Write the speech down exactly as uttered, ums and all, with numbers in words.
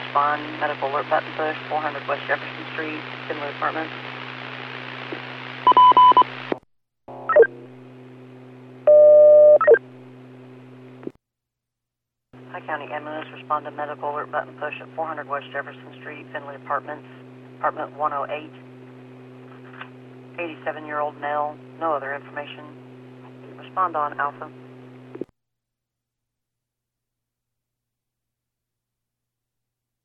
respond, medical alert button push, four hundred West Jefferson Street, Finley Apartments. High County Ambulance, respond to medical alert button push at four hundred West Jefferson Street, Finley Apartments, apartment one oh eight. eighty-seven-year-old male, no other information. Respond on Alpha.